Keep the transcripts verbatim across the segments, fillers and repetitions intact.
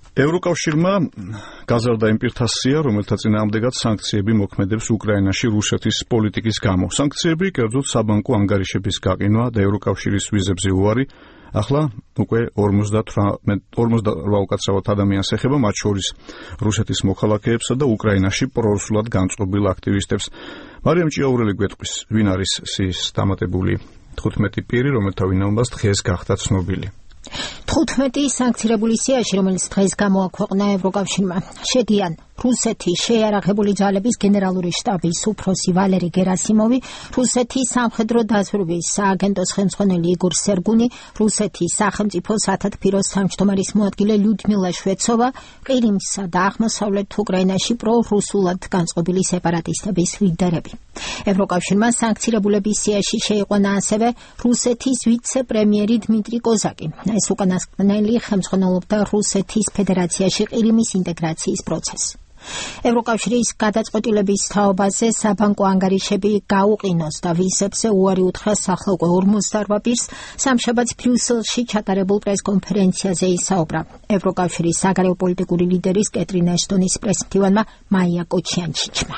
ევროკავშირმა გაზარდა იმ პირთა სია, რომელთა წინააღმდეგაც სანქციები მოქმედებს უკრაინაში რუსეთის პოლიტიკის გამო. სანქციები კერძოდ საბანკო ანგარიშების გაყინვა და ევროკავშირის ვიზებზე უარი ახლა უკვე ორმოცდაოთხ უკაცრავად ადამიანს ეხება, მათ შორის რუსეთის მოქალაქეებსა და უკრაინაში პრორუსულად განწყობილ აქტივისტებს. მარიამ ჭიაურელი გვეტყვის, ვინ არის სიის დამატებული თხუთმეტი პირი, რომელთა ვინაობას დღეს გახდა ცნობილი. თხუთმეტი სანქცირებული სიაში, რომელიც დღეს გამოაქვეყნა ევროკავშირმა, შედიან რუსეთის შეიარაღებული ძალების გენერალური შტაბის უფროსი ვალერი გერასიმოვი, რუსეთის სამხედრო დაზვერვის სააგენტოს ხელმძღვანელი იგორ სერგუნი, რუსეთის სახელმწიფო სათათბიროს თავმჯდომარის მოადგილე ლიუდმილა შვეცოვა, ყირიმსა და აღმოსავლეთ უკრაინაში პრორუსულად განწყობილი სეპარატისტების ლიდერები. ევროკავშირმა სანქცირებულების სიაში შეიყვანა ასევე რუსეთის ვიცე-პრემიერი დმიტრი კოზაკი. ეს უკანასკნელი ხელმძღვანელობდა რუსეთის ფედერაციაში ყირიმის ინტეგრაციის პროცესს. ევროკავშირის გადაწყვეტილების თაობაზე საბანკო ანგარიშები გაუყინოს და ვიზებზე უარი უთხრა ახლა უკვე ორმოცდაოთხ პირს სამშაბათს ბრიუსელში ჩატარებულ პრესკონფერენციაზე ისაუბრა ევროკავშირის საგარეო პოლიტიკური ლიდერის კეტრინ ეშტონის პრესმდივანმა მაია კოჩიანჩიჩმა.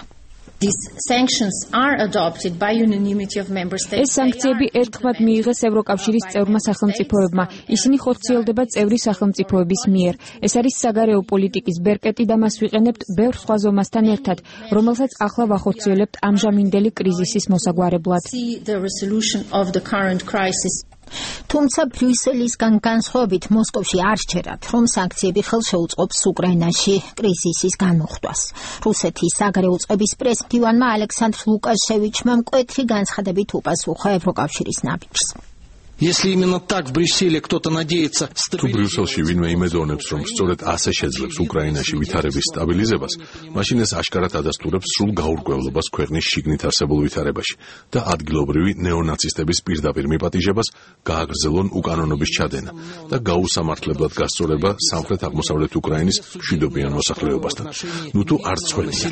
ეს სანქციები ერთხმად მიიღეს ევროკავშირის წევრმა სახელმწიფოებმა. ისინი ხორციელდება წევრი სახელმწიფოების მიერ. ეს არის საგარეო პოლიტიკის ბერკეტი და მას ვიყენებთ ბევრ სხვა ზომასთან ერთად, რომელსაც ახლა ვახორციელებთ ამჟამინდელი კრიზისის მოსაგვარებლად. თუმცა ბრიუსელისგან განსხვავებით მოსკოვში არ სჯერათ, რომ სანქციები ხელშეუწყობს უკრაინაში კრიზისის განმუხტვას. რუსეთის საგარეო წყების პრესმდივანმა ალექსანდრ ლუკაშევიჩმა მკვეთრი განცხადებით უპასუხა ევროკავშირის ნაბიჯს. თუ ბრიუსელში ვინმე იმედოვნებს, რომ სწორედ ასე შეძლებს უკრაინაში ვითარების სტაბილიზებას, მაშინ ეს აშკარად ადასტურებს სრულ გაურკვევლობას ქვეყნის შიგნით არსებულ ვითარებაში და ადგილობრივი ნეონაცისტების პირდაპირ მიპატიჟებას, გააგრძელონ უკანონობის ჩადენა და გაუსამართლებლად გასწორება სამხრეთ-აღმოსავლეთ უკრაინის მშვიდობიან მოსახლეობასთან. ნუ თუ არ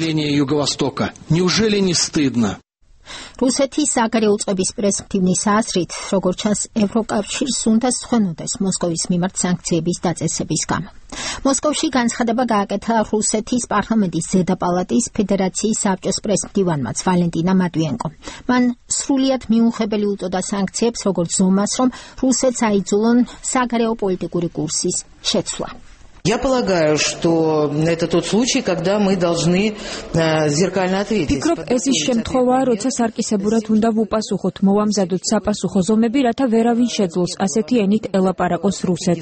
ცხვენია. რუსეთის საგარეო წყების პრესმდივნის აზრით, როგორც ჩანს, ევროკავშირს უნდა სწვენოდეს მოსკოვის მიმართ სანქციების დაწესების გამო. მოსკოვში განცხადება გააკეთა რუსეთის პარლამენტის ზედა პალატის ფედერაციის საბჭოს პრესმდივანმაც ვალენტინა მატვიენკომ. მან სრულიად მიუღებელი უწოდა სანქციებს, როგორც ზომას, რომ რუსეთს აიძულონ საგარეო პოლიტიკური კურსის შეცვლა. Я полагаю, что это тот случай, когда мы должны зеркально ответить. Ფიქრობ, ეს ის შემთხვევაა, როცა სარკისებურად უნდა ვუპასუხოთ, მოვამზადოთ საპასუხო ზომები, რათა ვერავინ შეძლოს ასეთი ენით ელაპარაკოს რუსეთს.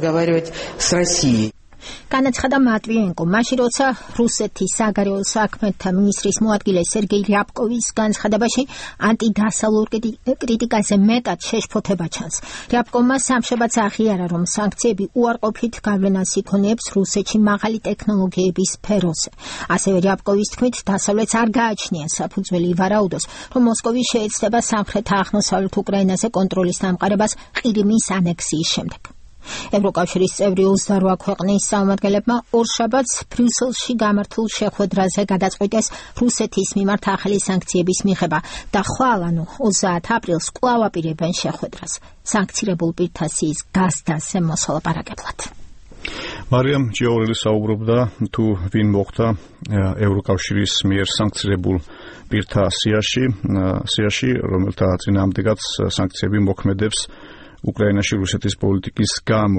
განაცხადა მატვიენკო, მაშინ როცა რუსეთის საგარეო საქმეთა მინისტრის მოადგილე სერგეი რიაბკოვის განცხადებაში ანტიდასავლურ კრიტიკაზე მეტად შეშფოთება ჩანს. რიაბკოვმა სამშაბათს აღიარა, რომ სანქციები უარყოფით გავლენას იქონიებს რუსეთში მაღალი ტექნოლოგიების სფეროზე. ასევე რიაბკოვის თქმით, დასავლეთს არ გააჩნია საფუძველი ივარაუდოს, რომ მოსკოვი შეეცდება სამხრეთ-აღმოსავლეთ უკრაინაზე კონტროლის დამყარებას ყირიმის ანექსიის შემდეგ. ევროკავშირის წევრი ოცდაოთხ ქვეყნის წარმომადგენლებმა ორშაბათს ბრიუსელში გამართულ შეხვედრაზე გადაწყვიტეს რუსეთის მიმართ ახალი სანქციების მიღება და ხვალ, ანუ ოცდაათი აპრილს კვლავ აპირებენ შეხვედრას სანქცირებულ პირთა სიის გაზდაზე მოსალაპარაკებლად. მარიამ ჭიაურელი საუბრობდა თუ ვინ მოხდა ევროკავშირის მიერ სანქცირებულ პირთა სიაში, სიაში, რომელთა წინააღმდეგაც სანქციები მოქმედებს უკრაინაში რუსეთის პოლიტიკის გამო.